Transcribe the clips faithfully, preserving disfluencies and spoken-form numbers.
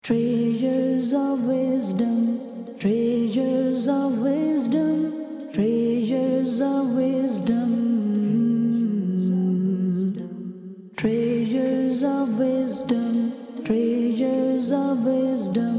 Treasures of wisdom, treasures of wisdom, treasures of wisdom, treasures of wisdom, treasures of wisdom.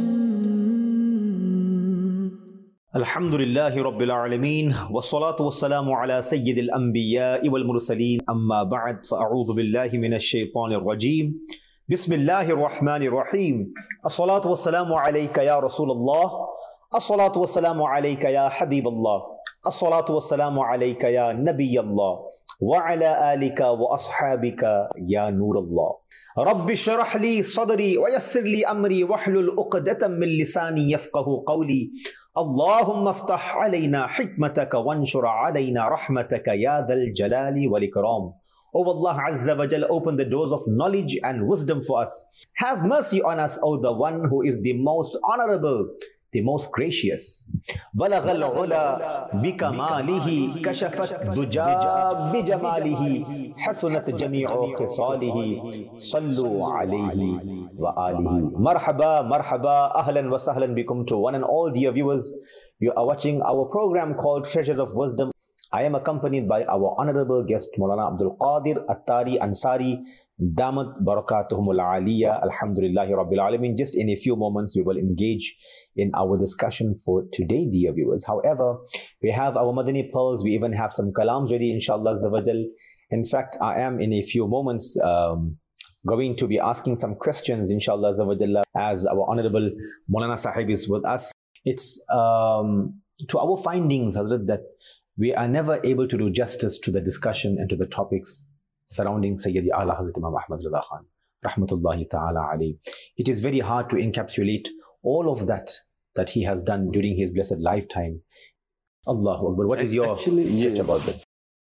Alhamdulillahi Rabbil Alameen, wassalatu wassalamu ala Sayyidil Anbiya'i wal Mursaleen, amma ba'd, fa'a'udhu billahi minash shaitanir rajeem. Bismillahir Rahmanir Rahim. As-salatu wassalamu alayka ya Rasulullah. As-salatu wassalamu alayka ya Habiballah. As-salatu wassalamu alayka ya Nabiyallah. Wa ala alika wa ashabika ya Nurallah. Rabbi shrah li sadri wa yassir li amri wahlul uqdatan min lisani yafqahu qawli. Allahumma aftah alayna hikmataka wanshur alayna rahmataka ya dhal jalali wal ikram. O Allah Azza wa Jal, open the doors of knowledge and wisdom for us. Have mercy on us, O the one who is the most honorable, the most gracious. بلغ العلا بكماله كشفت الدجى بجماله حسنت جميع خصاله صلوا عليه وآله. Marhaba, marhaba, ahlan wa sahlan bikum to one and all dear viewers. You are watching our program called Treasures of Wisdom. I am accompanied by our honorable guest Maulana Abdul Qadir Attari Ansari, Damat Barakatuhumul Aliyah, Alhamdulillahi Rabbil Alameen. Just in a few moments we will engage in our discussion for today, dear viewers. However, we have our Madani Pearls, we even have some kalams ready, inshallah Zawajal. In fact, I am in a few moments um, going to be asking some questions, inshallah Zawajal, as our honorable Maulana Sahib is with us. It's um, to our findings, Hazrat, that we are never able to do justice to the discussion and to the topics surrounding Sayyidi Ala Hazrat Imam Ahmad Rida Khan, Rahmatullahi Ta'ala alayhi. It is very hard to encapsulate all of that that he has done during his blessed lifetime. Allahu Akbar. What is your Actually, speech yeah. about this?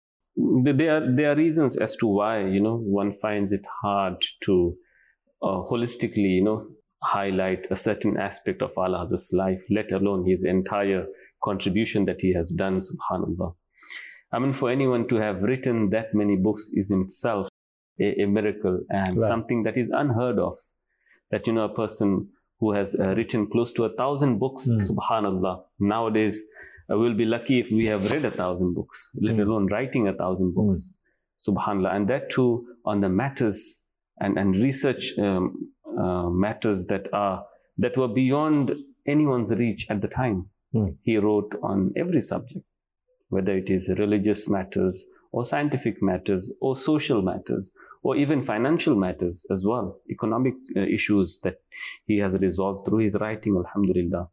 There are, there are reasons as to why, you know, one finds it hard to uh, holistically, you know, highlight a certain aspect of Ala Hazrat's life, let alone his entire contribution that he has done, subhanallah. I mean, for anyone to have written that many books is in itself a, a miracle and Right. something that is unheard of. That, you know, a person who has uh, written close to a thousand books, Mm. subhanallah. Nowadays, uh, we'll be lucky if we have read a thousand books, let Mm. alone writing a thousand books, subhanallah. And that too on the matters and, and research um, uh, matters that are that were beyond anyone's reach at the time. Mm. He wrote on every subject, whether it is religious matters or scientific matters or social matters or even financial matters as well, economic uh, issues that he has resolved through his writing, alhamdulillah.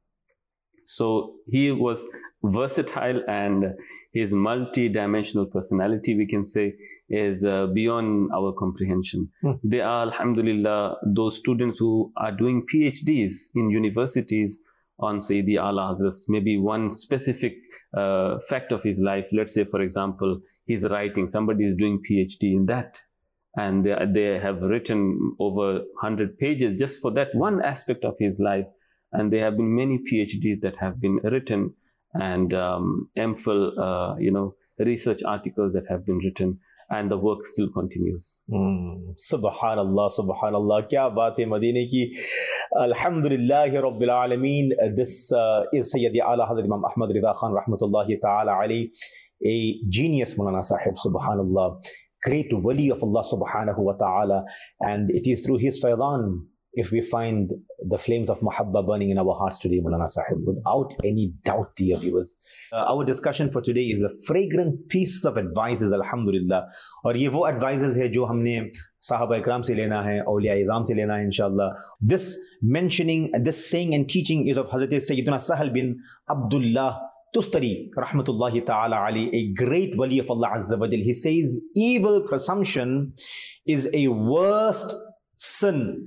So he was versatile, and his multi-dimensional personality, we can say, is uh, beyond our comprehension. Mm. There are, alhamdulillah, those students who are doing PhDs in universities on Sayyidi Ala Hazrat's, maybe one specific uh, fact of his life. Let's say, for example, he's writing, somebody is doing PhD in that, and they, they have written over one hundred pages just for that one aspect of his life. And there have been many PhDs that have been written, and um, MPhil, uh, you know, research articles that have been written, and the work still continues. Mm. Subhanallah, Subhanallah. Kya baat hai Madine ki. Alhamdulillahi Rabbil Alameen. This uh, is Sayyidi Ala Hazrat Imam Ahmad Rida Khan, Rahmatullahi Ta'ala alayhi. A genius Maulana Sahib, Subhanallah. Great wali of Allah Subhanahu wa Ta'ala. And it is through his faydan if we find the flames of Muhabba burning in our hearts today, Maulana Sahib, without any doubt, dear viewers. Uh, our discussion for today is a fragrant piece of advices, alhamdulillah. और ये वो advices है जो हमने Sahaba Ikram से लेना है, औलिया इज़ाम से लेना है, inshallah. This mentioning, this saying and teaching is of Hazrat Sayyidina Sahal bin Abdullah Tustari, Rahmatullahi Ta'ala Ali, a great wali of Allah Azza wa Jal. He says, evil presumption is a worst sin.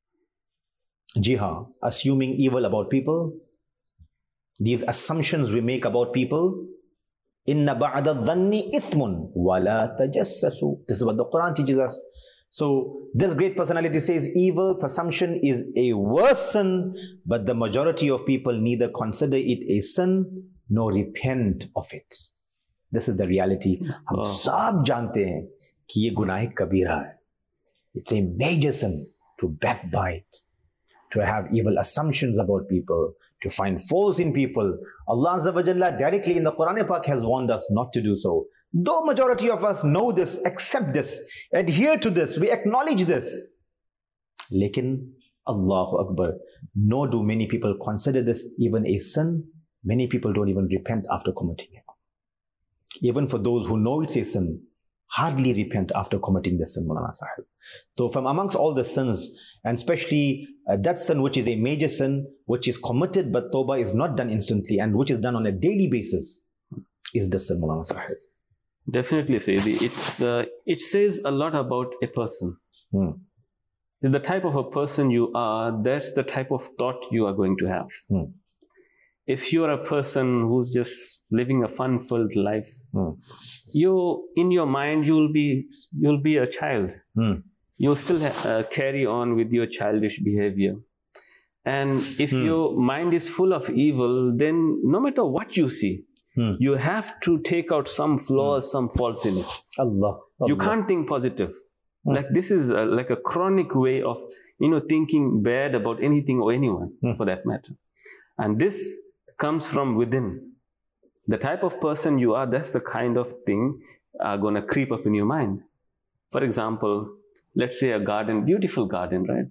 Jiha, assuming evil about people, these assumptions we make about people. Inna ba'da dhanni ithmun wala tajassasu. This is what the Quran teaches us. So this great personality says evil presumption is a worse sin, but the majority of people neither consider it a sin nor repent of it. This is the reality. हम Wow. सब जानते हैं कि ये गुनाह कबीरा है. It's a major sin to backbite, to have evil assumptions about people, to find faults in people. Allah Azza wa Jalla directly in the Quran Pak has warned us not to do so. Though majority of us know this, accept this, adhere to this, we acknowledge this. Lekin, Allahu Akbar, nor do many people consider this even a sin. Many people don't even repent after committing it. Even for those who know it's a sin, hardly repent after committing the sin, Maulana Sahib. So from amongst all the sins, and especially uh, that sin which is a major sin, which is committed but tawbah is not done instantly and which is done on a daily basis, is the sin, Maulana Sahib. Definitely, Sayyidi. It's, uh, it says a lot about a person. Hmm. The type of a person you are, that's the type of thought you are going to have. Hmm. If you're a person who's just living a fun-filled life, hmm. you, in your mind, you'll be, you'll be a child. Hmm. You'll still uh, carry on with your childish behavior. And if hmm. your mind is full of evil, then no matter what you see, hmm. you have to take out some flaws, hmm. some faults in it. Allah, Allah. You can't think positive. Hmm. Like this is a, like a chronic way of, you know, thinking bad about anything or anyone, hmm. for that matter. And this comes from within. The type of person you are, that's the kind of thing are going to creep up in your mind. For example, let's say a garden, beautiful garden, right?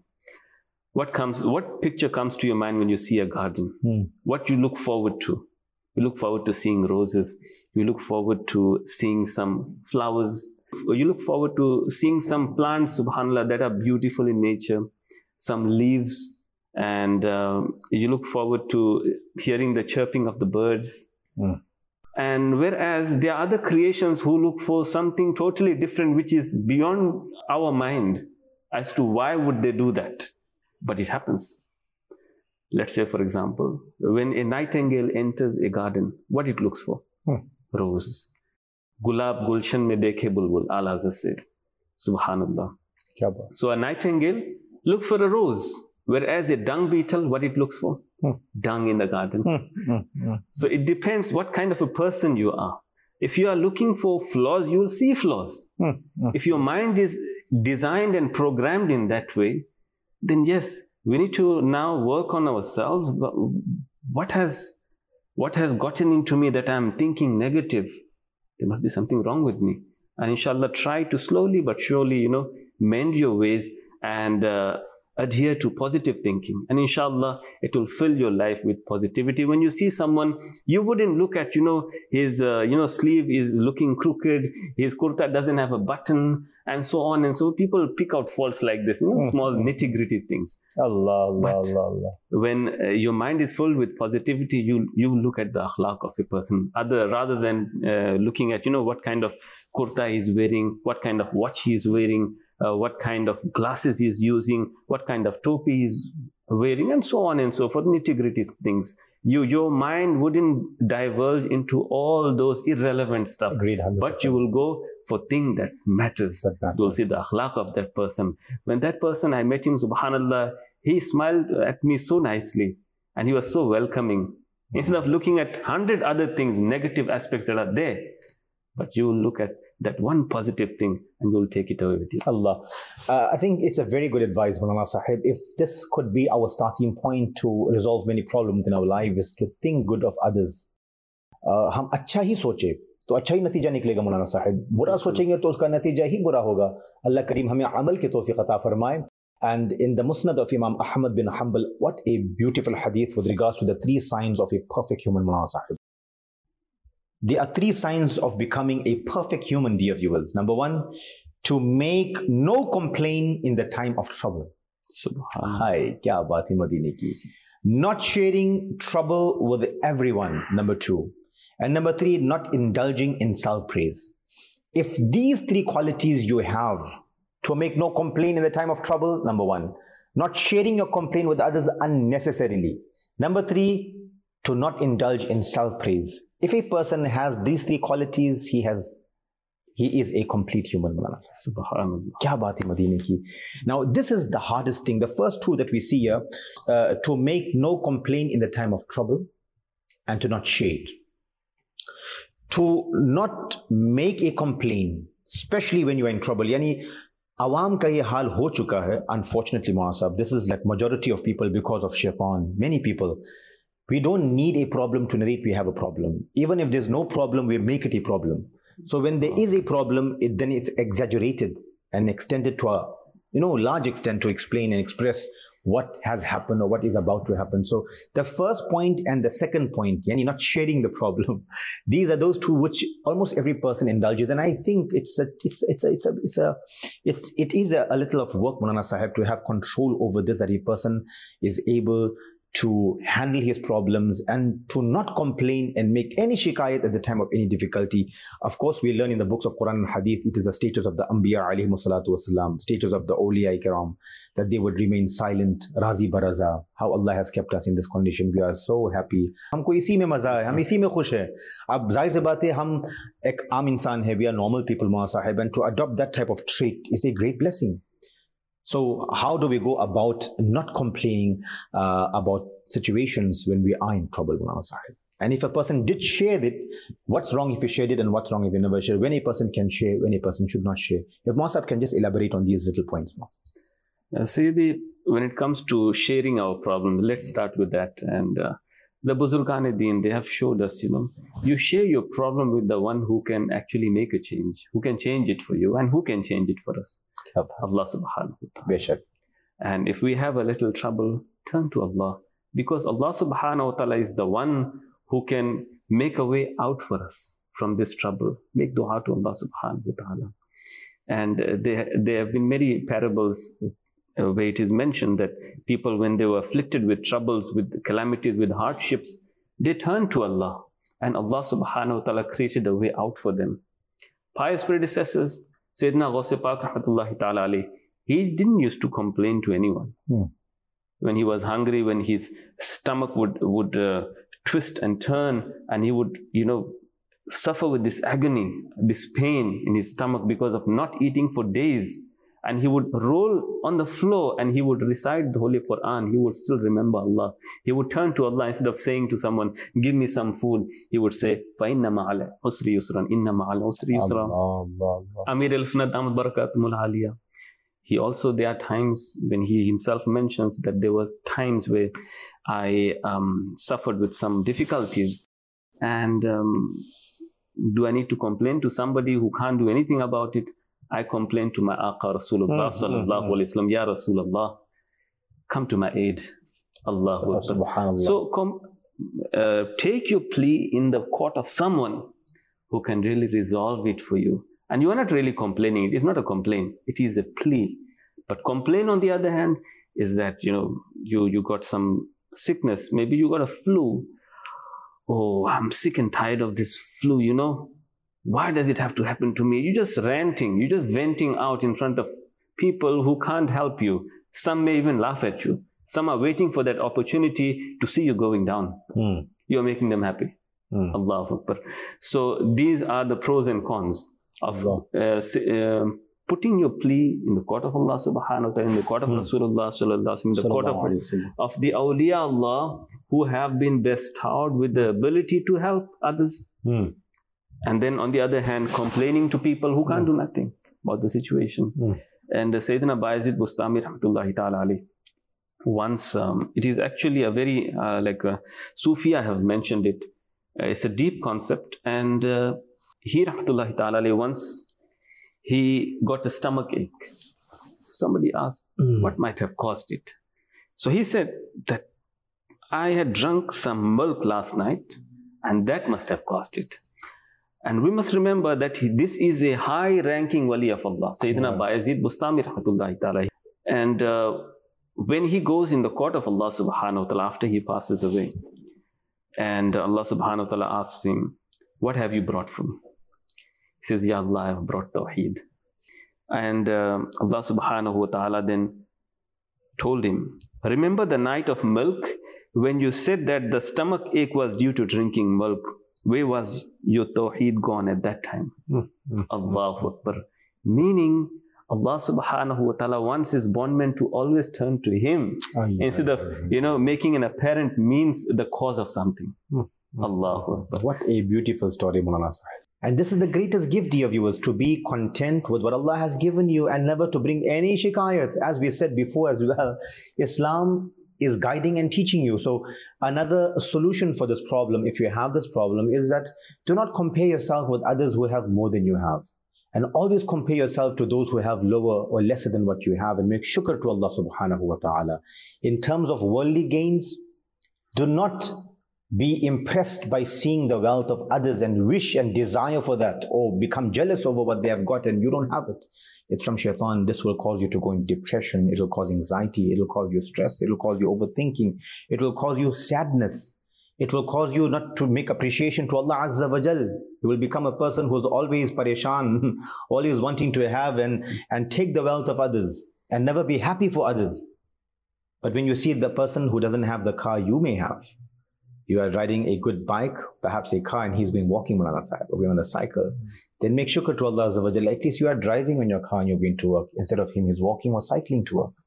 What comes, what picture comes to your mind when you see a garden? Hmm. What you look forward to? You look forward to seeing roses. You look forward to seeing some flowers. You look forward to seeing some plants, subhanAllah, that are beautiful in nature, some leaves, and uh, you look forward to hearing the chirping of the birds. Mm. And whereas there are other creations who look for something totally different, which is beyond our mind as to why would they do that. But it happens. Let's say, for example, when a nightingale enters a garden, what it looks for? Mm. Rose. Gulab gulshan mein dekhe bulbul, Allah says. Subhanallah. So a nightingale looks for a rose, whereas a dung beetle, what it looks for? Hmm. Dung in the garden. Hmm. Hmm. So it depends what kind of a person you are. If you are looking for flaws, you will see flaws. Hmm. Hmm. If your mind is designed and programmed in that way, then yes, we need to now work on ourselves. What has, what has gotten into me that I'm thinking negative? There must be something wrong with me. And inshallah, try to slowly but surely, you know, mend your ways and uh, adhere to positive thinking. And inshallah, it will fill your life with positivity. When you see someone, you wouldn't look at, you know, his, uh, you know, sleeve is looking crooked, his kurta doesn't have a button, and so on. And so people pick out faults like this, you know, mm-hmm. small nitty-gritty things. Allah, Allah, Allah, Allah. When uh, your mind is filled with positivity, you you look at the akhlaq of a person, other rather than uh, looking at, you know, what kind of kurta he's wearing, what kind of watch he's wearing, uh, what kind of glasses he's using, what kind of topi he's wearing, and so on and so forth, nitty-gritty things. You, your mind wouldn't diverge into all those irrelevant stuff. Agreed, one hundred percent. But you will go for thing that matters. That matters. You'll see the akhlaq of that person. When that person, I met him, subhanallah, he smiled at me so nicely and he was so welcoming. Mm-hmm. Instead of looking at a hundred other things, negative aspects that are there, but you will look at that one positive thing and you'll take it away with you. Allah. Uh, I think it's a very good advice, Maulana Sahib. If this could be our starting point to resolve many problems in our life, is to think good of others. Uh, हम अच्छा ही सोचे तो अच्छा ही नतीजा निकलेगा मौलाना साहिब. बुरा सोचेंगे तो उसका नतीजा ही बुरा होगा. Allah Kareem हमें अमल की तौफीक अता फरमाए. And in the Musnad of Imam Ahmad bin Hanbal, what a beautiful hadith with regards to the three signs of a perfect human, Maulana Sahib. There are three signs of becoming a perfect human, dear viewers. Number one, to make no complaint in the time of trouble. Subhanallah. Hi, kya baat hai Madine ki. Not sharing trouble with everyone, number two. And number three, not indulging in self-praise. If these three qualities you have, to make no complaint in the time of trouble, number one. Not sharing your complaint with others unnecessarily. Number three, to not indulge in self-praise. If a person has these three qualities, he has, he is a complete human. Subhanallah. Kya baat hai Madine ki. Now, this is the hardest thing. The first two that we see here, uh, to make no complaint in the time of trouble and to not shade. To not make a complaint, especially when you are in trouble. Yani, Awam ka ye hal ho chuka hai, unfortunately, Maulana Sahib. This is like majority of people because of shaitan. Many people. We don't need a problem to narrate we have a problem. Even if there's no problem, we make it a problem. So when there is a problem, it then it's exaggerated and extended to a you know large extent to explain and express what has happened or what is about to happen. So the first point and the second point, yani not sharing the problem, these are those two which almost every person indulges. And I think it's a, it's it's a, it's a, it's a, it's it is a, a little of work, Maulana Sahib, to have control over this, that a person is able to handle his problems and to not complain and make any shikayat at the time of any difficulty. Of course, we learn in the books of Quran and Hadith, it is a status of the Anbiya alayhi salatu wasalam, status of the Awliya Ikram, that they would remain silent, Razi Baraza, how Allah has kept us in this condition. We are so happy. हमको इसी में मजा है, हम इसी में खुश है. अब जाहिर सी बात है, हम एक आम इंसान है, we are normal people, Maulana Sahib, and to adopt that type of trait is a great blessing. So how do we go about not complaining uh, about situations when we are in trouble, Maulana Sahib? And if a person did share it, what's wrong if you shared it and what's wrong if you never share? When a person can share, when a person should not share. If Maulana Sahib can just elaborate on these little points more. Uh, see, the, when it comes to sharing our problem, let's start with that. And uh, the Buzurgan-e-Deen, they have showed us, you know, you share your problem with the one who can actually make a change, who can change it for you and who can change it for us. Allah subhanahu wa ta'ala. And if we have a little trouble, turn to Allah, because Allah subhanahu wa ta'ala is the one who can make a way out for us from this trouble. Make dua to Allah subhanahu wa ta'ala. And uh, there, there have been many parables uh, where it is mentioned that people, when they were afflicted with troubles, with calamities, with hardships, they turned to Allah, and Allah subhanahu wa ta'ala created a way out for them. Pious predecessors, Sayyidina Ghaus Pak rahmatullahi ta'ala alayhi, he didn't used to complain to anyone. Hmm. When he was hungry, when his stomach would, would uh, twist and turn, and he would, you know, suffer with this agony, this pain in his stomach because of not eating for days. And he would roll on the floor and he would recite the Holy Quran. He would still remember Allah. He would turn to Allah instead of saying to someone, give me some food. He would say, فَإِنَّ مَعَ الْعُسْرِ يُسْرًا إِنَّ مَعَ الْعُسْرِ يُسْرًا. Amir al-Sunnat Ahmad Barakatumul Aliyah. He also, there are times when he himself mentions that there was times where I um, suffered with some difficulties. And um, do I need to complain to somebody who can't do anything about it? I complain to my Aqa Rasulullah sallallahu alayhi wa sallam, Ya Rasulullah, come to my aid. Allahu Akbar. So come, uh, take your plea in the court of someone who can really resolve it for you. And you are not really complaining. It is not a complaint. It is a plea. But complain, on the other hand, is that, you know, you, you got some sickness. Maybe you got a flu. Oh, I'm sick and tired of this flu, you know. Why does it have to happen to me? You're just ranting. You're just venting out in front of people who can't help you. Some may even laugh at you. Some are waiting for that opportunity to see you going down. Mm. You're making them happy. Mm. Allahu Akbar. So these are the pros and cons of uh, uh, putting your plea in the court of Allah subhanahu wa ta'ala, in the court of mm. Rasulullah sallallahu alaihi wasallam, in the court of, of the awliya Allah who have been bestowed with the ability to help others. Mm. And then on the other hand, complaining to people who can't mm. do nothing about the situation. Mm. And uh, Sayyidina Bayezid Bustami rahmatullahi ta'ala alayhi, once, um, it is actually a very, uh, like uh, Sufia have mentioned it. Uh, it's a deep concept. And uh, he rahmatullahi ta'ala alayhi, once he got a stomach ache. Somebody asked, mm. what might have caused it? So he said that I had drunk some milk last night and that must have caused it. And we must remember that he, this is a high-ranking wali of Allah, Sayyidina Bayezid Bustami rahmatullahi ta'ala. And uh, when he goes in the court of Allah subhanahu wa ta'ala after he passes away, and Allah subhanahu wa ta'ala asks him, what have you brought for me? He says, Ya Allah, I have brought Tawheed. And uh, Allah subhanahu wa ta'ala then told him, remember the night of milk when you said that the stomach ache was due to drinking milk? Where was your Tawheed gone at that time? Mm-hmm. Allahu Akbar. Meaning, Allah subhanahu wa ta'ala wants his bondmen to always turn to him oh, yeah. instead of, you know, making an apparent means the cause of something. Mm-hmm. Allahu Akbar. What a beautiful story, Maulana Sahib. And this is the greatest gift, dear viewers, to be content with what Allah has given you and never to bring any shikayat. As we said before as well, Islam is guiding and teaching you. So another solution for this problem, if you have this problem, is that do not compare yourself with others who have more than you have. And always compare yourself to those who have lower or lesser than what you have, and make shukr to Allah subhanahu wa ta'ala. In terms of worldly gains, do not be impressed by seeing the wealth of others and wish and desire for that, or become jealous over what they have got and you don't have it. It's from shaitan. This will cause you to go in depression. It will cause anxiety. It will cause you stress. It will cause you overthinking. It will cause you sadness. It will cause you not to make appreciation to Allah Azza wa Jal. You will become a person who's always pareshan, always wanting to have and, and take the wealth of others and never be happy for others. But when you see the person who doesn't have the car you may have, you are riding a good bike, perhaps a car, and he's been walking on a side or going on a cycle, then make shukr to Allah Azza wa Jal. At least you are driving on your car and you're going to work. Instead of him, he's walking or cycling to work.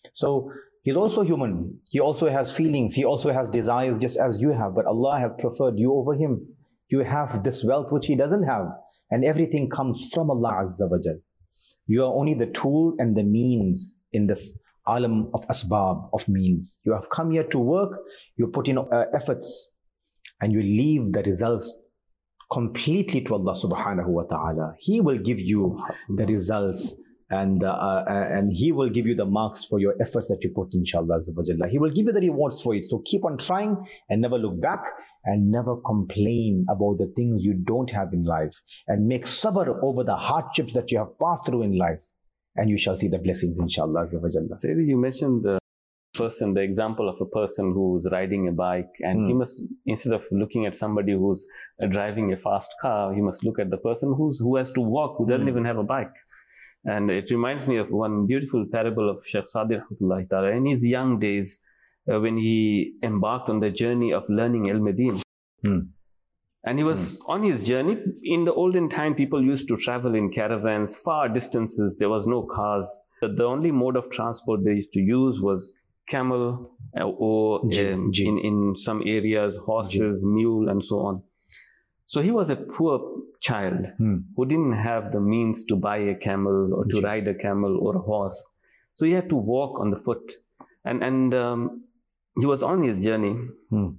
So he's also human. He also has feelings. He also has desires just as you have. But Allah has preferred you over him. You have this wealth which he doesn't have. And everything comes from Allah Azza wa Jal. You are only the tool and the means in this alam of asbab, of means. You have come here to work, you put in uh, efforts, and you leave the results completely to Allah subhanahu wa ta'ala. He will give you the results, and uh, uh, and He will give you the marks for your efforts that you put, inshallah. He will give you the rewards for it. So keep on trying and never look back, and never complain about the things you don't have in life, and make sabr over the hardships that you have passed through in life. And you shall see the blessings, inshallah. Sayyidi, you mentioned the person, the example of a person who's riding a bike, and mm. he must, instead of looking at somebody who's uh, driving a fast car, he must look at the person who's who has to walk, who doesn't mm. even have a bike. And it reminds me of one beautiful parable of Shaykh Sadi rahmatullahi ta'ala in his young days, uh, when he embarked on the journey of learning Ilm-e-Deen. Mm. And he was mm. on his journey. In the olden time, people used to travel in caravans, far distances. There was no cars. The only mode of transport they used to use was camel, or um, in, in some areas, horses, G. mule, and so on. So he was a poor child mm. who didn't have the means to buy a camel or to G. ride a camel or a horse. So he had to walk on the foot. And, and um, he was on his journey. Mm.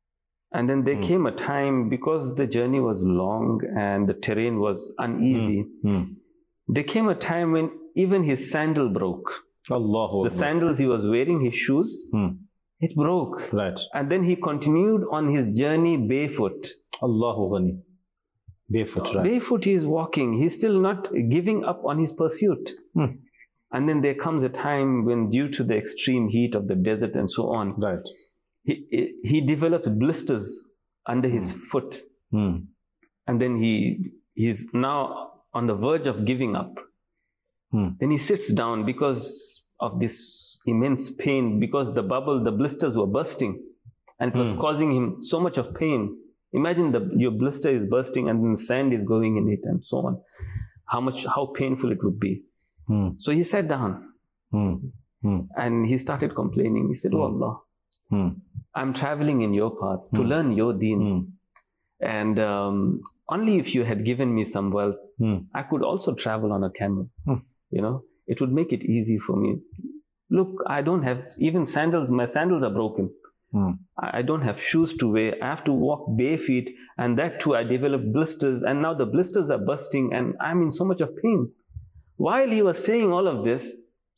And then there mm. came a time, because the journey was long and the terrain was uneasy, mm. Mm. there came a time when even his sandal broke. Allah. So the sandals he was wearing, his shoes, mm. it broke. Right. And then he continued on his journey barefoot. Allahu Ghani. Barefoot, right. Barefoot he is walking. He's still not giving up on his pursuit. Mm. And then there comes a time when, due to the extreme heat of the desert and so on, right. He, he developed blisters under his mm. foot. Mm. And then he he's now on the verge of giving up. Mm. Then he sits down because of this immense pain, because the bubble, the blisters were bursting, and it was mm. causing him so much of pain. Imagine the, your blister is bursting and then the sand is going in it and so on. How much, how painful it would be. Mm. So he sat down mm. Mm. and he started complaining. He said, mm. Oh Allah, Hmm. I'm traveling in your path to hmm. learn your deen. Hmm. And um, only if you had given me some wealth, hmm. I could also travel on a camel. Hmm. You know, it would make it easy for me. Look, I don't have even sandals. My sandals are broken. Hmm. I, I don't have shoes to wear. I have to walk bare feet. And that too, I developed blisters. And now the blisters are bursting and I'm in so much of pain. While he was saying all of this,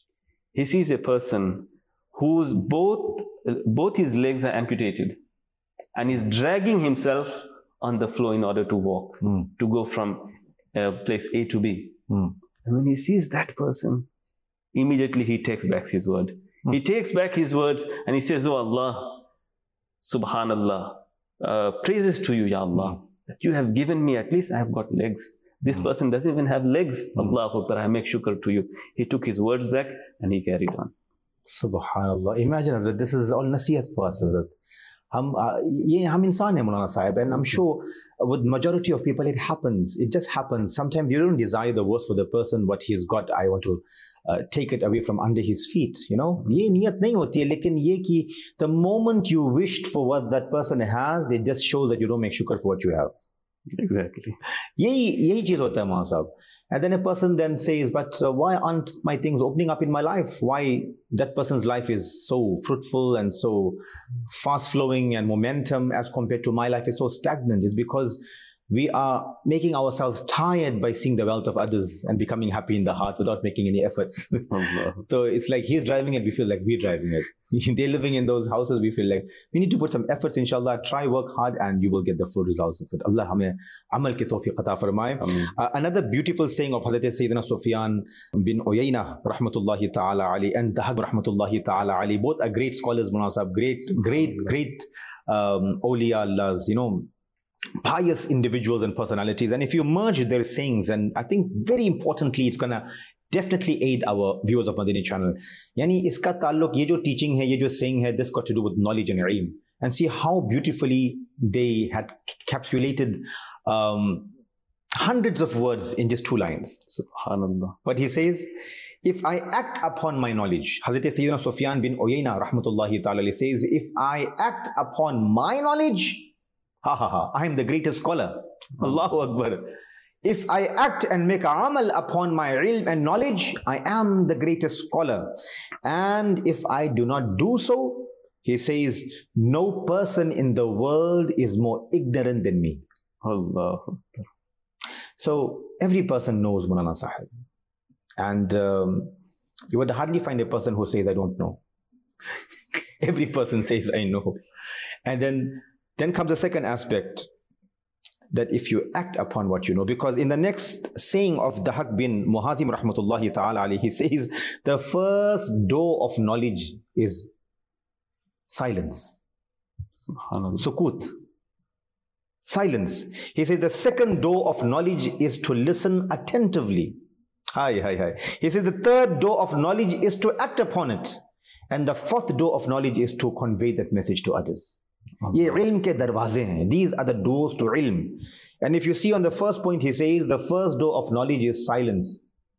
he sees a person whose both both his legs are amputated, and he's dragging himself on the floor in order to walk, mm. to go from uh, place A to B. Mm. And when he sees that person, immediately he takes back his word. Mm. He takes back his words and he says, Oh Allah, Subhanallah, uh, praises to you, Ya Allah, mm. that you have given me, at least I have got legs. This mm. person doesn't even have legs. Mm. Allahu Akbar, I make shukr to you. He took his words back and he carried on. Subhanallah. Imagine, Hazrat, this is all nasihat for us, Hazrat. Hum, uh, ye, hum insan hai, Maulana Sahib, and I'm sure with majority of people it happens. It just happens. Sometimes you don't desire the worst for the person, what he's got. I want to uh, take it away from under his feet, you know. Ye niyat nahi hoti hai, lekin ye ki the moment you wished for what that person has, it just shows that you don't make shukr for what you have. Exactly. Yahi yahi cheez hota hai Maulana Sahib. And then a person then says, but uh, why aren't my things opening up in my life? Why that person's life is so fruitful and so fast flowing and momentum as compared to my life is so stagnant? It's because we are making ourselves tired by seeing the wealth of others and becoming happy in the heart without making any efforts. So it's like he's driving it, we feel like we're driving it. They're living in those houses, we feel like we need to put some efforts, inshallah, try, work hard, and you will get the full results of it. Allah hame amal ki tawfiq ata farmaye. Uh, another beautiful saying of Hazrat Sayyidina Sufyan bin Uyayna, rahmatullahi ta'ala ali, and Dahab, rahmatullahi ta'ala ali, both are great scholars, Maulana Sahib, great, great, great um, awliya Allahs, you know, pious individuals and personalities. And if you merge their sayings, and I think very importantly, it's gonna definitely aid our viewers of Madani channel. Yani iska taluk, ye jo teaching hai, ye jo saying hai, this got to do with knowledge and ilm. And see how beautifully they had capsulated um, hundreds of words in just two lines. Subhanallah. But he says, if I act upon my knowledge, Hazrat Sayyidina Sufyan bin Uyayna, rahmatullahi ta'ala, says, if I act upon my knowledge, ha ha ha, I am the greatest scholar. Hmm. Allahu Akbar. If I act and make amal upon my ilm and knowledge, I am the greatest scholar. And if I do not do so, he says, no person in the world is more ignorant than me. Allahu Akbar. So every person knows Maulana Sahib. And um, you would hardly find a person who says, I don't know. Every person says, I know. And then Then comes the second aspect, that if you act upon what you know, because in the next saying of Dahak bin Muhazim rahmatullahi ta'ala alayhi, he says, the first door of knowledge is silence. Sukut. Silence. He says the second door of knowledge is to listen attentively. Hi, hi, hi. He says the third door of knowledge is to act upon it. And the fourth door of knowledge is to convey that message to others. Ye ilm ke darwaze hain. These are the doors to ilm. And if you see on the first point, he says the first door of knowledge is silence.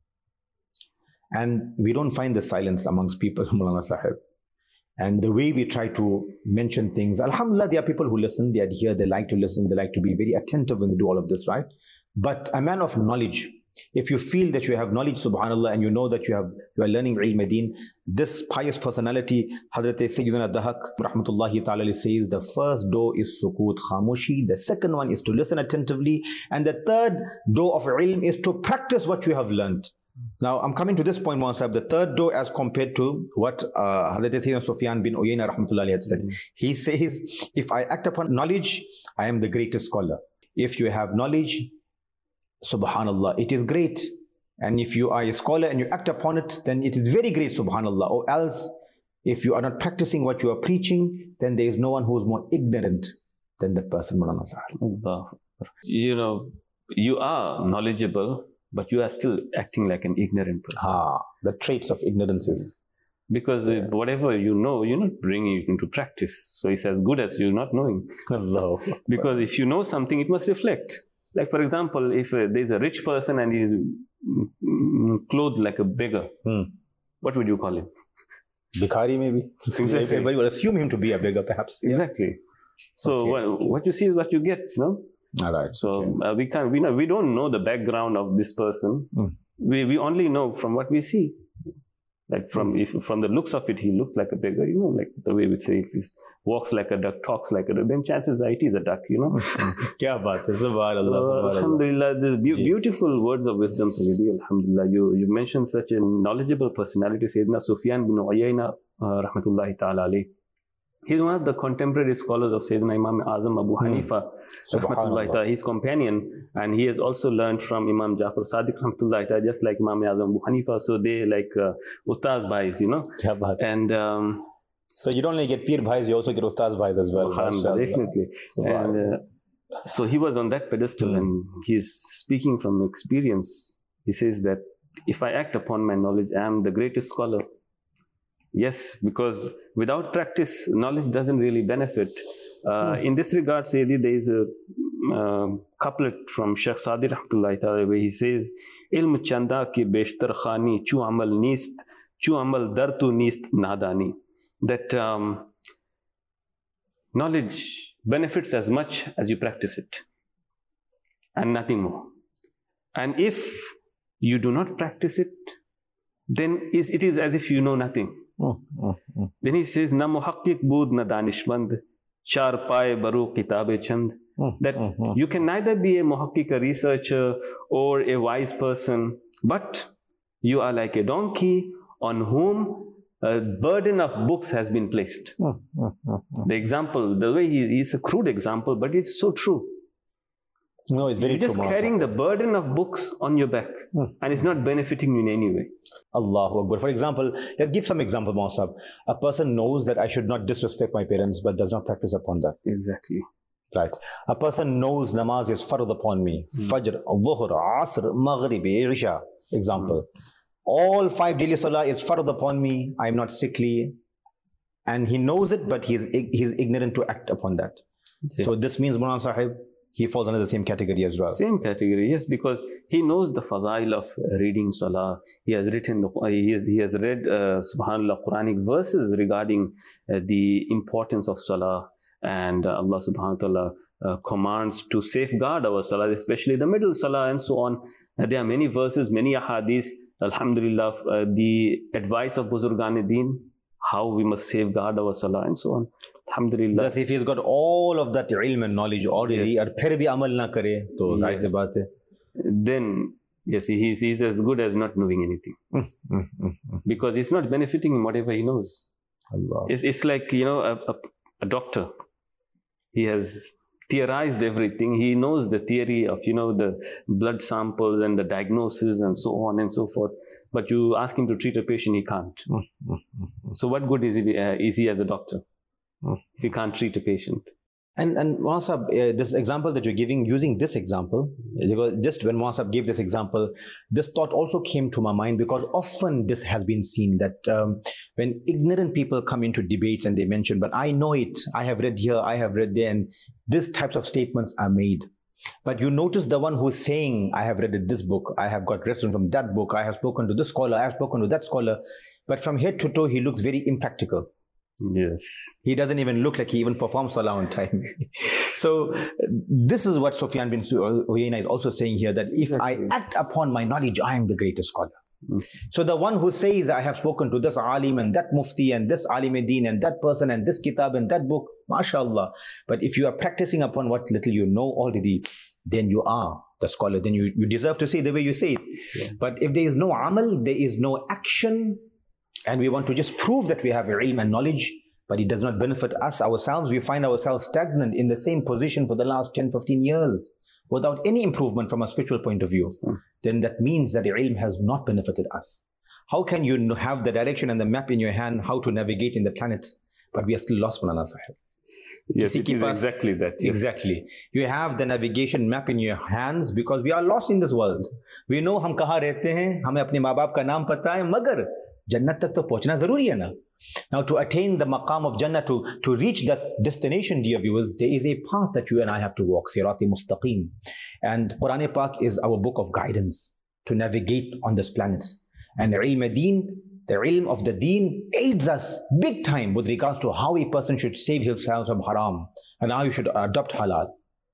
And we don't find the silence amongst people, Maulana Sahib. And the way we try to mention things, alhamdulillah, there are people who listen, they adhere, they like to listen, they like to be very attentive when they do all of this, right? But a man of knowledge, if you feel that you have knowledge, subhanallah, and you know that you have you are learning ilm deen, this pious personality, Hazrat Sayyidina Dahak rahmatullahi ta'ala, says the first door is sukut, khamushi, the second one is to listen attentively, and the third door of ilm is to practice what you have learned. Now I'm coming to this point, Maulana Sahib, the third door as compared to what uh, Hazrat Sayyidina Sufyan bin Uyayna rahmatullahi had said. Mm-hmm. He says, if I act upon knowledge, I am the greatest scholar. If you have knowledge, subhanallah, it is great. And if you are a scholar and you act upon it, then it is very great, subhanallah. Or else, if you are not practicing what you are preaching, then there is no one who is more ignorant than that person, Maulana Sahib. You know, you are knowledgeable, but you are still acting like an ignorant person. Ah, the traits of ignorance is. Because yeah. whatever you know, you're not bringing it into practice. So it's as good as you not knowing. Allah. Because if you know something, it must reflect. Like, for example, if uh, there's a rich person and he's mm, clothed like a beggar, hmm. what would you call him? Bhikhari, maybe. Exactly. Everybody will assume him to be a beggar, perhaps. Exactly. Yeah. So okay. what, what you see is what you get, no? All right. So okay. uh, we can't, we know, we don't know the background of this person. Hmm. We we only know from what we see. Like from if from the looks of it, he looks like a beggar, you know, like the way we say if he walks like a duck, talks like a duck, then chances are it is a duck, you know. Kya baat hai, subhanallah, subhanallah. Alhamdulillah, the be beautiful words of wisdom, Sayyidi, alhamdulillah. You you mentioned such a knowledgeable personality, Sayyidina Sufyan bin Uyayna, uh, rahmatullahi ta'ala alayh. He's one of the contemporary scholars of Sayyidina Imam Azam Abu Hanifa, hmm. rahmatullahi ta'ala, his companion, and he has also learned from Imam Jafar Sadiq, rahmatullahi ta'ala, just like Imam Azam Abu Hanifa. So they like uh, Ustaz Bhais, you know. And um, so you don't only get Peer Bhais, you also get Ustaz Bhais as well. Definitely. And uh, so he was on that pedestal, hmm. and he's speaking from experience. He says that if I act upon my knowledge, I am the greatest scholar. Yes, because without practice, knowledge doesn't really benefit. Uh, in this regard, Sayyidi, there is a uh, couplet from Shaykh Sadi rahmatullahi ta'ala where he says, Ilm chanda ki beshtar khani, chu amal nist, chu amal dartu nist nadani. That um, knowledge benefits as much as you practice it. and nothing more. And if you do not practice it, then it is as if you know nothing. Mm, mm, mm. Then he says, na muhakkik bood na danishmand, char paye baru kitabe chand. Mm, That mm, mm. you can neither be a muhakkik, a researcher, or a wise person, but you are like a donkey on whom a burden of books has been placed. Mm, mm, mm, mm. The example, the way he is a crude example, but it's so true. No, it's very You're just true. carrying the burden of books on your back, Hmm. and it's not benefiting you in any way. Allahu Akbar. For example, let's give some example, Mausab. A person knows that I should not disrespect my parents, but does not practice upon that. Exactly. Right. A person knows namaz is fard upon me. Hmm. Fajr, Dhuhr, Asr, Maghrib, Isha. Example. All five daily salah is fard upon me. I am not sickly. And he knows it, but he is, he is ignorant to act upon that. Yeah. So this means, Mulana Sahib, he falls under the same category as well. Same category, yes, because he knows the fadail of reading salah. He has written, the, he has, he has read, uh, subhanAllah, Quranic verses regarding uh, the importance of salah. And uh, Allah subhanahu wa ta'ala uh, commands to safeguard our salah, especially the middle salah and so on. Uh, there are many verses, many ahadith, alhamdulillah, uh, the advice of Buzurgan Deen, how we must safeguard our salah and so on. Alhamdulillah. Thus, if he's got all of that ilm and knowledge already, Yes. और फिर भी अमल ना करे, तो जाहिर सी Yes. बात है. Then, yes, he's, he's as good as not knowing anything. Mm, mm, mm, mm. Because it's not benefiting him whatever he knows. Allah. It's, it's like, you know, a, a, a doctor. He has theorized everything. He knows the theory of, you know, the blood samples and the diagnosis and so on and so forth. But you ask him to treat a patient, he can't. Mm, mm, mm, mm. So what good is, it, uh, is he as a doctor Mm. if he can't treat a patient? And and Muasab, uh, this example that you're giving, using this example, because just when Muasab gave this example, this thought also came to my mind, because often this has been seen that um, when ignorant people come into debates and they mention, but I know it, I have read here, I have read there, and these types of statements are made. But you notice the one who's saying, I have read this book, I have got reference from that book, I have spoken to this scholar, I have spoken to that scholar, but from head to toe, he looks very impractical. Yes. He doesn't even look like he even performs salah on time. So this is what Sufyan bin Uyayna is also saying here, that if Exactly. I act upon my knowledge, I am the greatest scholar. Mm. So the one who says, I have spoken to this alim and that mufti and this alim deen and that person and this kitab and that book, mashallah. But if you are practicing upon what little you know already, then you are the scholar. Then you, you deserve to say the way you say it. Yeah. But if there is no amal, there is no action, and we want to just prove that we have ilm and knowledge, but it does not benefit us ourselves, we find ourselves stagnant in the same position for the last ten, fifteen years without any improvement from a spiritual point of view, Mm. then that means that ilm has not benefited us. How can you kn- have the direction and the map in your hand, how to navigate in the planet, but we are still lost, Mulana Sahib? Yes, Kisi it ki is paas- exactly that. Yes. Exactly. You have the navigation map in your hands because we are lost in this world. We know हम कहाँ रहते हैं, हमें अपने माँ बाप का नाम पता है, मगर जन्नत तक तो पहुंचना जरूरी है ना. Now, to attain the maqam of Jannah, to, to reach that destination, dear viewers, there is a path that you and I have to walk, Sirati Mustaqim. And Quran Pak is our book of guidance to navigate on this planet. And Ilm Deen, the ilm of the deen, aids us big time with regards to how a person should save himself from haram and how you should adopt halal.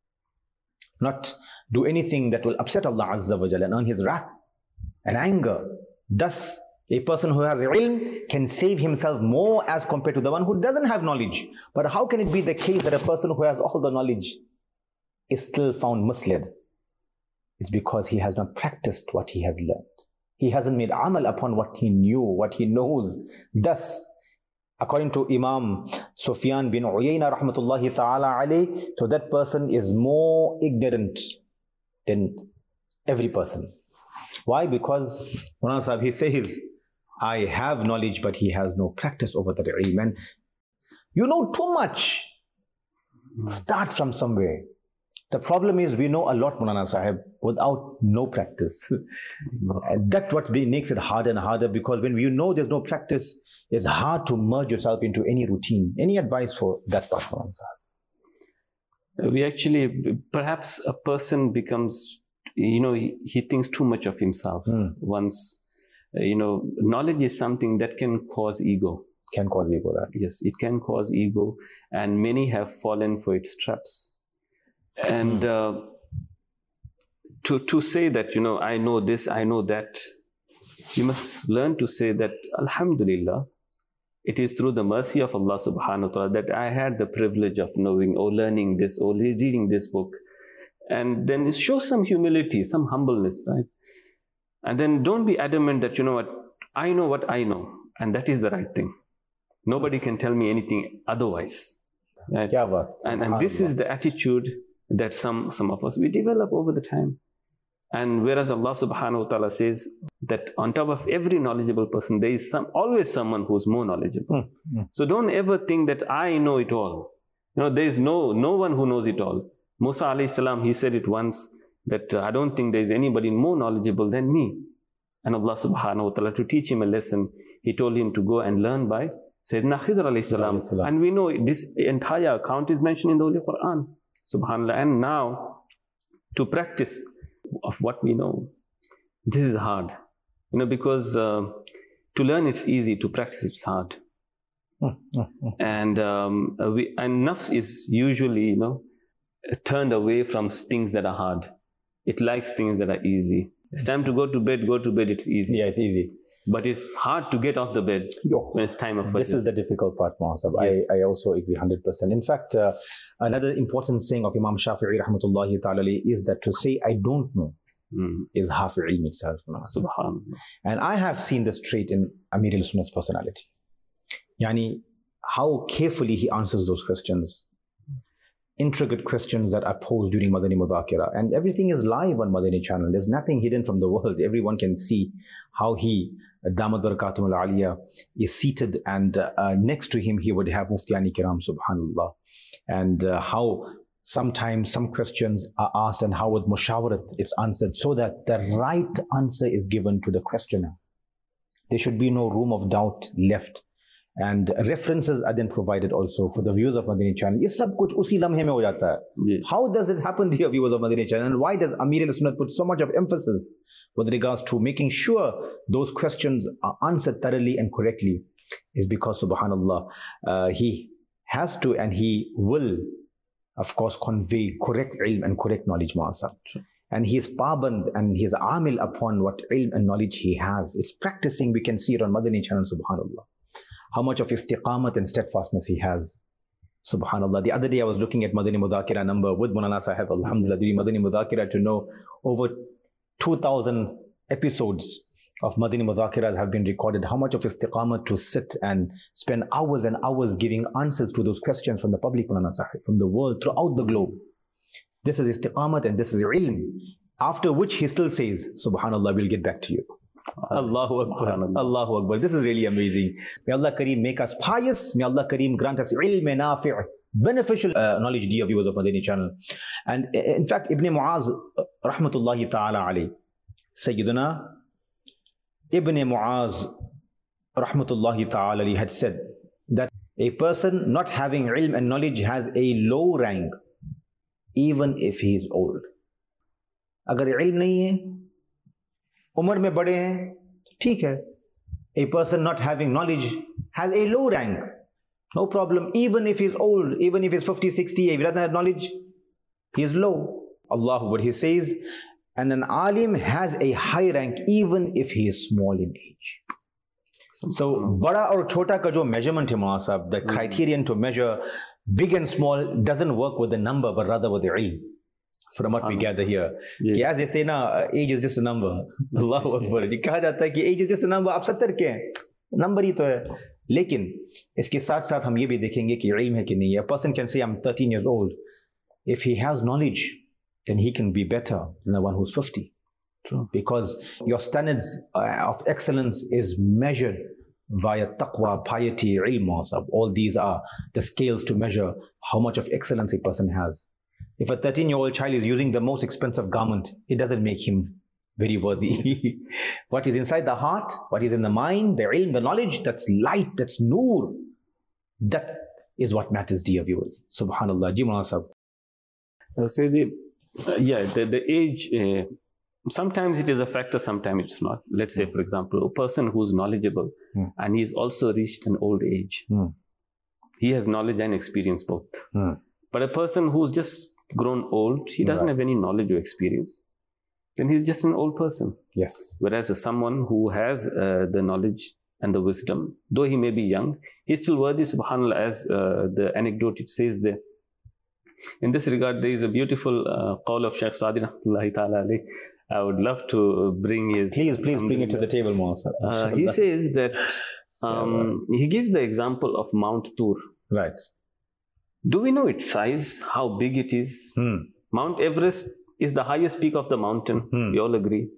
Not do anything that will upset Allah Azza wa Jalla and earn His wrath and anger. Thus, a person who has ilm can save himself more as compared to the one who doesn't have knowledge. But how can it be the case that a person who has all the knowledge is still found misled? It's because he has not practiced what he has learned. He hasn't made amal upon what he knew, what he knows. Thus, according to Imam Sufyan bin Uyayna rahmatullahi ta'ala alayh, so that person is more ignorant than every person. Why? Because Mulana Sahib, he says, I have knowledge, but he has no practice over that ilm. And you know too much. Start from somewhere. The problem is we know a lot, Mulana Sahib, without no practice. And that's what makes it harder and harder, because when you know there's no practice, it's hard to merge yourself into any routine. Any advice for that part, Mulana Sahib? We actually, perhaps a person becomes, you know, he, he thinks too much of himself. Hmm. Once, uh, you know, knowledge is something that can cause ego. Can cause ego that. Yes, it can cause ego, and many have fallen for its traps. And uh, to, to say that, you know, I know this, I know that, you must learn to say that, Alhamdulillah, it is through the mercy of Allah subhanahu wa ta'ala that I had the privilege of knowing or learning this or reading this book. And then show some humility, some humbleness, right? And then don't be adamant that, you know what, I know what I know, and that is the right thing. Nobody can tell me anything otherwise. Right? And, and this is the attitude that some, some of us, we develop over the time. And whereas Allah subhanahu wa ta'ala says that on top of every knowledgeable person, there is some, always someone who's more knowledgeable. Mm-hmm. So don't ever think that I know it all. You know, there is no, no one who knows it all. Musa alayhi salam, he said it once, that uh, I don't think there is anybody more knowledgeable than me. And Allah subhanahu wa ta'ala, to teach him a lesson, he told him to go and learn by Sayyidina Khidr alayhi salam. And we know this entire account is mentioned in the Holy Quran. Subhanallah. And now, to practice of what we know, this is hard. You know, because uh, to learn it's easy, to practice it's hard. And um, we, and nafs is usually, you know, turned away from things that are hard. It likes things that are easy. It's time to go to bed, go to bed, it's easy. Yeah, it's easy. But it's hard to get off the bed when it's time of This fajr. is the difficult part, Muhammad. Yes. I, I also agree one hundred percent. In fact, uh, another important saying of Imam Shafi'i rahmatullahi ta'ala is that to say I don't know mm. is half ilm itself. Subhanallah. And I have seen this trait in Amir al-Sunnah's personality. Yani, how carefully he answers those questions. Intricate questions that are posed during Madani Mudhakira. And everything is live on Madani channel. There's nothing hidden from the world. Everyone can see how he, Damat Barakatum al-Aliyah, is seated, and uh, next to him he would have Muftiyani Kiram, subhanallah. And uh, how sometimes some questions are asked and how with mushawarat it's answered, so that the right answer is given to the questioner. There should be no room of doubt left. And references are then provided also for the viewers of Madani channel. Ye sab kuch usi lamhe mein ho jata hai. Yeah. How does it happen, dear viewers of Madani channel? And why does Amir al-Sunnah put so much of emphasis with regards to making sure those questions are answered thoroughly and correctly? Is because, subhanallah, uh, he has to and he will, of course, convey correct ilm and correct knowledge, Ma'asab. And he is paband and he is amil upon what ilm and knowledge he has. It's practicing. We can see it on Madani channel, subhanallah. How much of istiqamat and steadfastness he has. Subhanallah. The other day I was looking at Madani Mudhakira number with Maulana Sahib, alhamdulillah, during Madani Mudhakira, to know over two thousand episodes of Madani Mudhakiras have been recorded. How much of istiqamat to sit and spend hours and hours giving answers to those questions from the public, Maulana Sahib, from the world, throughout the globe. This is istiqamat and this is ilm. After which he still says, Subhanallah, we'll get back to you. Allahu Akbar. Allahu Akbar. This is really amazing. May Allah Kareem make us pious. May Allah Kareem grant us ilm nafi', beneficial uh, knowledge, dear viewers of Madani channel. And in fact, Ibn Mu'az, rahmatullahi ta'ala alayhi, Sayyiduna Ibn Mu'az, rahmatullahi ta'ala alayhi, had said that a person not having ilm and knowledge has a low rank, even if he is old. Agar ilm nahi hai, umar mein bade hain, theek hai. A person not having knowledge has a low rank. No problem. Even if he's old, even if he's fifty, sixty, if he doesn't have knowledge, he is low. Allah, what he says, and an alim has a high rank even if he is small in age. So, bada or chota ka jo measurement hai, Maulana Sahib, the criterion to measure big and small doesn't work with the number, but rather with the ilm. So from what we gather here, yeah. As they say na, age is just a number. Allahu Akbar. Ye kaha jata hai ki age is just a number. Aap seventy ke hain. Number hi to hai. Lekin, iske saath saath hum ye bhi dekhenge ki ilm hai ki nahi. A person can say, I'm thirteen years old. If he has knowledge, then he can be better than the one who's fifty. True. Because your standards of excellence is measured via taqwa, piety, ilm. All these are the scales to measure how much of excellence a person has. If a thirteen-year-old child is using the most expensive garment, it doesn't make him very worthy. What is inside the heart, what is in the mind, the ilm, the knowledge, that's light, that's noor. That is what matters, dear viewers. Subhanallah. Ji Maulana Sahib. Uh, so the, uh, yeah, the, the age, uh, sometimes it is a factor, sometimes it's not. Let's say, for example, a person who's knowledgeable mm. and he's also reached an old age. Mm. He has knowledge and experience both. Mm. But a person who's just grown old, he doesn't right. have any knowledge or experience. then he's just an old person. Yes. Whereas someone who has uh, the knowledge and the wisdom, though he may be young, he's still worthy, subhanAllah, as uh, the anecdote it says there. In this regard, there is a beautiful uh, qawl of Shaykh Sadi rahmatullahi ta'ala alayh. I would love to bring his... Please, please bring it to the table, Muhammad. Uh, he says that, um, he gives the example of Mount Tur. Right. Do we know its size, how big it is? Hmm. Mount Everest is the highest peak of the mountain, Hmm. we all agree.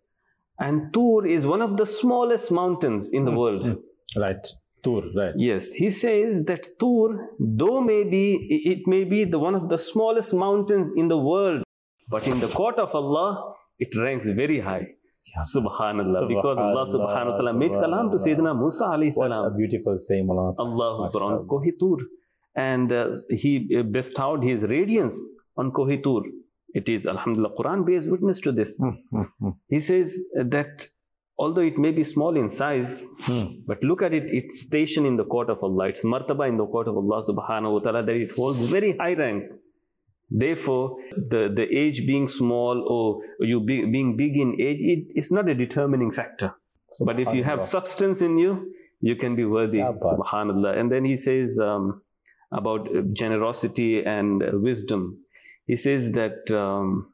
And Tur is one of the smallest mountains in the Hmm. world. Hmm. Right. Tur, right. Yes, he says that Tur, though maybe it may be the one of the smallest mountains in the world, but in the court of Allah, it ranks very high. Yeah. Subhanallah, because Allah subhanahu wa ta'ala made kalam to Sayyidina Musa alayhi What a salam. beautiful saying, Maulana. Allahu Akbar, on Mashallah. Koh-i-Tur. And uh, he uh, bestowed his radiance on Koh-i-Tur. It is, alhamdulillah, Quran bears witness to this. Hmm. Hmm. Hmm. He says that although it may be small in size, Hmm. but look at it, its station in the court of Allah, its martaba in the court of Allah subhanahu wa ta'ala, that it holds very high rank. Therefore, the, the age being small or you be, being big in age, it, it's not a determining factor. But if you have Subhanallah. substance in you, you can be worthy, Yeah, but- subhanallah. And then he says um, about generosity and wisdom. He says that um,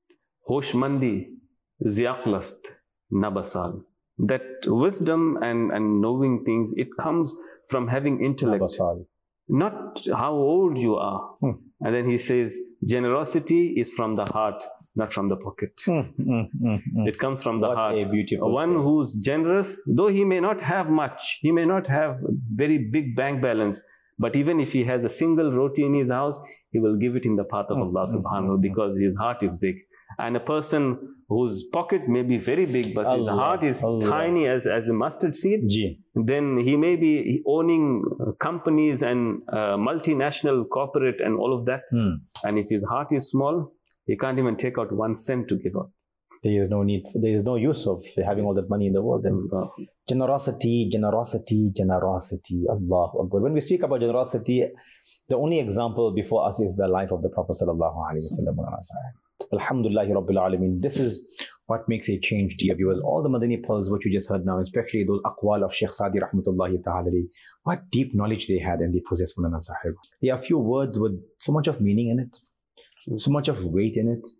Hoshmandi Ziyaklast Nabasal. That wisdom and, and knowing things, it comes from having intellect, Nabasal. not how old you are. Hmm. And then he says, generosity is from the heart, not from the pocket. Hmm. Hmm. Hmm. Hmm. It comes from the What heart. a beautiful One saying. who's generous, though he may not have much, he may not have a very big bank balance, but even if he has a single roti in his house, he will give it in the path of Mm, Allah mm, subhanahu wa mm, because his heart is big. And a person whose pocket may be very big, but his Allah, heart is Allah. tiny as, as a mustard seed, Ji. then he may be owning uh, companies and uh, multinational corporate and all of that. Hmm. And if his heart is small, he can't even take out one cent to give out. There is no need, there is no use of having all that money in the world. Then Allah. generosity, generosity, generosity. Allahu Akbar. When we speak about generosity, the only example before us is the life of the Prophet sallallahu alaihi wasallam. Alhamdulillah Rabbil Alameen. This is what makes a change, dear viewers. All the Madani pearls, what you just heard now, especially those aqwal of Shaykh Sadi rahmatullahi ta'ala, what deep knowledge they had and they possess, Maulana Sahib. There are few words with so much of meaning in it, so much of weight in it.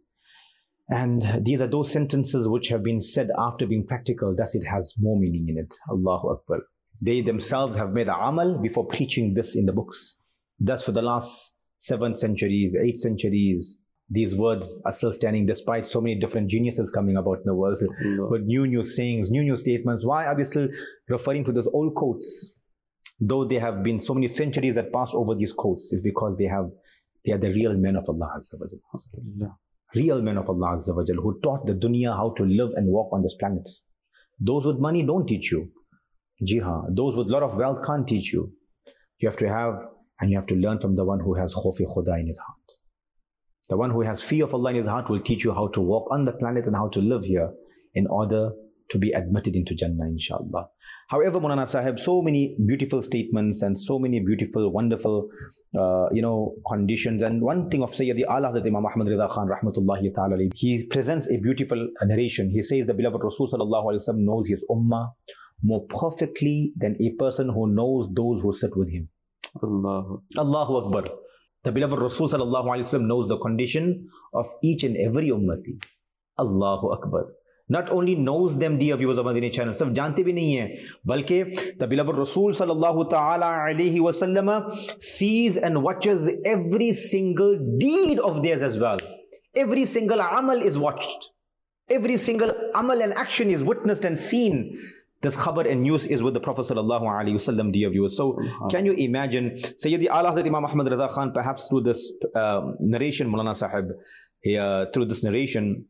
And these are those sentences which have been said after being practical, thus it has more meaning in it. Allahu Akbar. They themselves have made a amal before preaching this in the books. Thus for the last seven centuries, eight centuries, these words are still standing despite so many different geniuses coming about in the world Allah. with new, new sayings, new, new statements. Why are we still referring to those old quotes? Though there have been so many centuries that passed over these quotes, is because they have, they are the real men of Allah Azza wa Jalla. Real men of Allah Azza wa Jalla, who taught the dunya how to live and walk on this planet. Those with money don't teach you. Jihad. Those with a lot of wealth can't teach you. You have to have, and you have to learn from the one who has khawf-e khuda in his heart. The one who has fear of Allah in his heart will teach you how to walk on the planet and how to live here in order to be admitted into Jannah, inshallah. However, Maulana Sahib, so many beautiful statements and so many beautiful, wonderful, uh, you know, conditions. And one thing of Sayyidi Ala Hazrat Imam Ahmad Rida Khan, rahmatullahi ta'ala, he presents a beautiful narration. He says the beloved Rasul sallallahu alaihi wasallam knows his ummah more perfectly than a person who knows those who sit with him. Allah. Allahu Akbar. The beloved Rasul sallallahu alaihi wasallam knows the condition of each and every ummati. Allahu Akbar. Not only knows them, dear viewers of Madani channel, सब जानते भी नहीं हैं, बल्कि the beloved Rasul sallallahu ta'ala alayhi wasallam sees and watches every single deed of theirs as well. Every single amal is watched. Every single amal and action is witnessed and seen. This khabar and news is with the Prophet sallallahu alaihi wasallam, dear viewers. So can you imagine Sayyidi Ala Hazrat Imam Ahmad Rida Khan, perhaps through this um, narration, Maulana Sahib, he, uh, through this narration,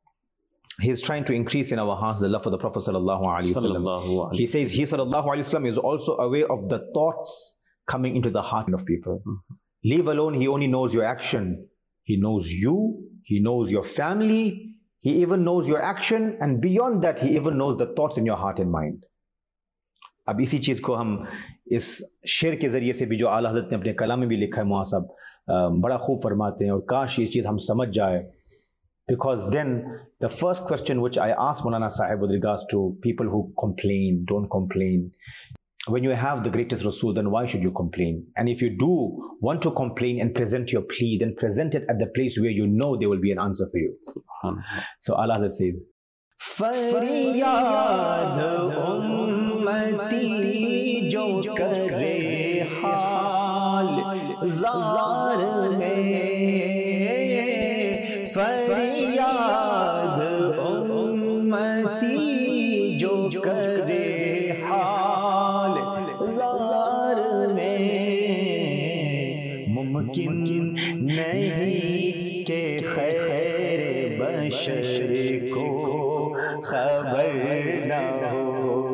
he's trying to increase in our hearts the love for the Prophet sallallahu alaihi wasallam. Sallallahu alaihi He says he sallallahu alaihi wasallam is also aware of the thoughts coming into the heart of people. Leave alone, he only knows your action. He knows you, he knows your family, he even knows your action, and beyond that, he even knows the thoughts in your heart and mind. अब इसी चीज़ को हम इस शेर के ज़रिए से भी जो आला हज़रत ने अपने कलाम में भी लिखा है, मुआसब बड़ा खूब फरमाते हैं, और काश ये चीज़ हम समझ जाए Because then the first question which I asked Maulana Sahib with regards to people who complain, don't complain. When you have the greatest Rasul, then why should you complain? And if you do want to complain and present your plea, then present it at the place where you know there will be an answer for you. So Allah says, Faryad ummati jo kare haal zar mein, Faryad ummati jo kare haal zar mein, mumkin nahi ke khair bashar ko खबर न हो,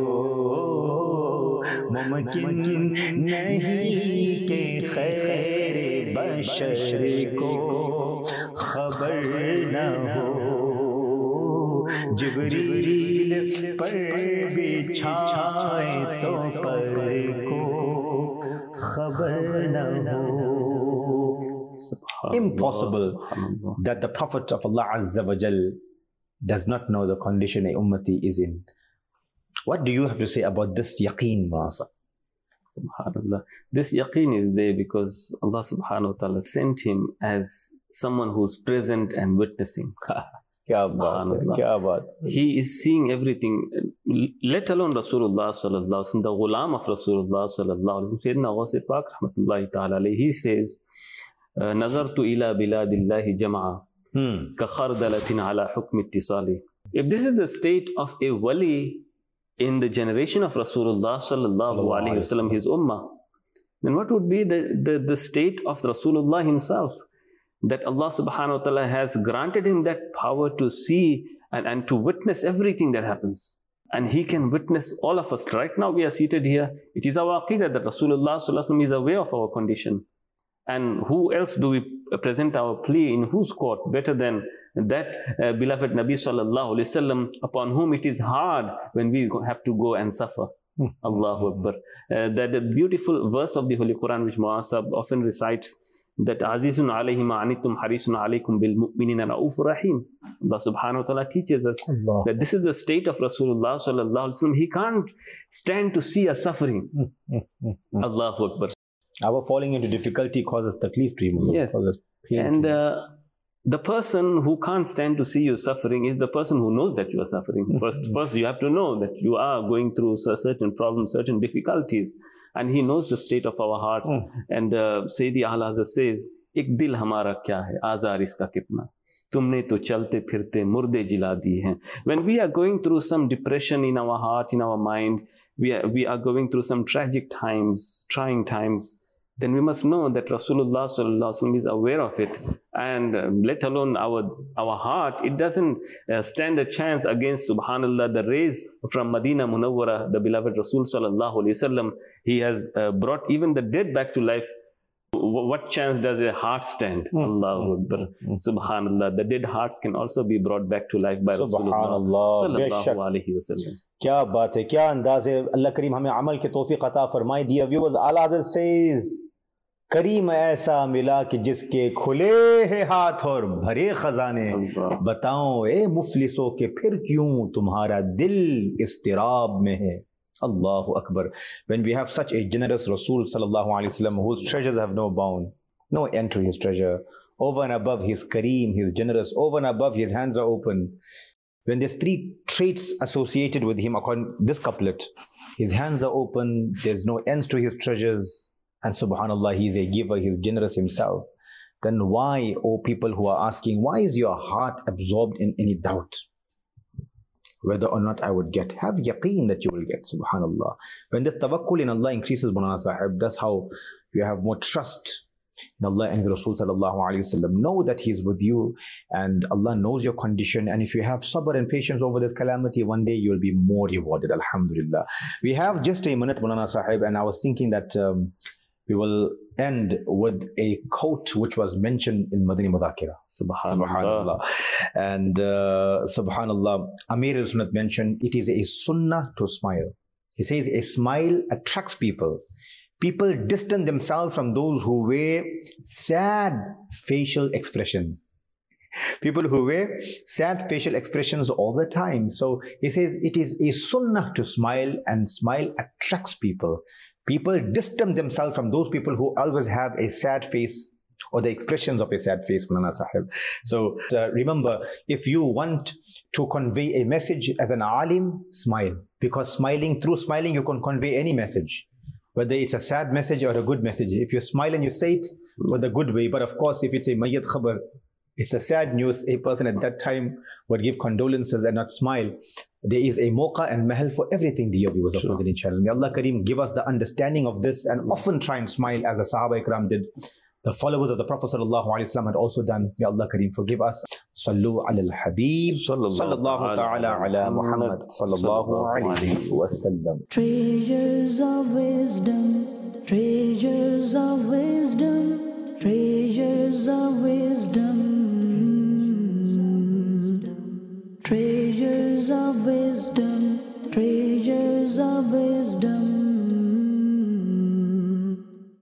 मुमकिन नहीं के खैर बशर को खबर न हो, जिब्रील पर बिछाए तो पर को खबर न हो. Impossible that the Prophet of Allah Azza wa Jal does not know the condition a ummati is in. What do you have to say about this yaqeen, Masa? Subhanallah. This yaqeen is there because Allah subhanahu wa ta'ala sent him as someone who's present and witnessing. Kya baat hai, kya baat hai. He is seeing everything, let alone Rasulullah sallallahu alaihi wasallam, the ghulam of Rasulullah sallallahu alaihi wasallam. Sayyidina Ghaus Pak rahmatullahi ta'ala alayhi, he says, Nazartu ila biladillahi jama'a. Hmm. If this is the state of a wali in the generation of Rasulullah sallallahu alaihi wasallam, his ummah, then what would be the, the, the state of Rasulullah himself? That Allah subhanahu wa ta'ala has granted him that power to see and, and to witness everything that happens. And he can witness all of us. Right now we are seated here. It is our aqidah that Rasulullah sallallahu alaihi wasallam is aware of our condition. And who else do we present our plea in whose court better than that uh, beloved Nabi sallallahu alaihi wasallam, upon whom it is hard when we have to go and suffer. Hmm. Allahu Akbar. Uh, that the beautiful verse of the Holy Quran which Muasab often recites, that Azizun alayhi ma'anitum harisun alaykum bil mu'minina ra'ufur rahim. Allah subhanahu wa ta'ala teaches us Allah. That this is the state of Rasulullah sallallahu alaihi wasallam. He can't stand to see us suffering. Hmm. Hmm. Hmm. Allahu Akbar. Our falling into difficulty causes taklif to him. Yes. And uh, the person who can't stand to see you suffering is the person who knows that you are suffering. First, first you have to know that you are going through certain problems, certain difficulties. And he knows the state of our hearts. Mm. And uh, Sayyidi Ahl Hazrat says, "Ik dil hamara kya hai, azar iska kitna. Tumne to chalte phirte murde jila di hain." When we are going through some depression in our heart, in our mind, we are, we are going through some tragic times, trying times, then we must know that Rasulullah sallallahu alaihi wasallam is aware of it, and uh, let alone our our heart, it doesn't uh, stand a chance against, subhanallah, the rays from Madina Munawwara, the beloved Rasul sallallahu alaihi wasallam. He has uh, brought even the dead back to life. W what chance does a heart stand? Mm. Allahu Akbar. Mm. Subhanallah, the dead hearts can also be brought back to life by Rasulullah sallallahu alaihi wasallam. क्या बात है, क्या अंदाज है. अल्लाह करीम हमें अमल के तौफीक अता फरमाए. Dear viewers, Ala Hazrat says, करीम ऐसा मिला कि जिसके खुले हैं हाथ और भरे खजाने, बताओ ए मुफलिसों के फिर क्यों तुम्हारा दिल इस्तिराब में है. Allahu Akbar. When we have such a generous Rasul sallallahu alaihi wasallam, whose treasures have no bound, no end to his treasure, over and above his kareem, his generous, over and above his hands are open. When there's three traits associated with him, according to this couplet, his hands are open, there's no ends to his treasures, and subhanallah, he is a giver, he is generous himself. Then why, oh people who are asking, why is your heart absorbed in any doubt whether or not I would get? Have yaqeen that you will get, subhanallah. When this tawakkul in Allah increases, Maulana Sahib, that's how you have more trust in Allah and Rasul sallallahu alaihi wasallam. Know that He is with you, and Allah knows your condition. And if you have sabr and patience over this calamity, one day you will be more rewarded. Alhamdulillah. We have just a minute, Maulana Sahib, and I was thinking that um, we will end with a quote which was mentioned in Madani Mudhakira. Subhanallah. Subhanallah. And uh, Subhanallah, Amir al-Sunnat mentioned, it is a sunnah to smile. He says a smile attracts people. People distance themselves from those who wear sad facial expressions. People who wear sad facial expressions all the time. So he says it is a sunnah to smile, and smile attracts people. People distance themselves from those people who always have a sad face or the expressions of a sad face, Maulana Sahib. So uh, remember, if you want to convey a message as an alim, smile. Because smiling, through smiling, you can convey any message. Whether it's a sad message or a good message. If you smile and you say it with a good way. But of course, if it's a mayyat khabar, it's a sad news, a person at that time would give condolences and not smile. There is a moqa and mahal for everything, dear viewers of Madani channel. May Allah Kareem give us the understanding of this and often try and smile as the Sahaba Ikram did. The followers of the Prophet Sallallahu Alaihi Wasallam had also done. May Allah Kareem forgive us. Sallu ala al-Habib. Sallallahu ta'ala ala Muhammad. Sallallahu Alaihi Wasallam. Treasures of wisdom, treasures of wisdom.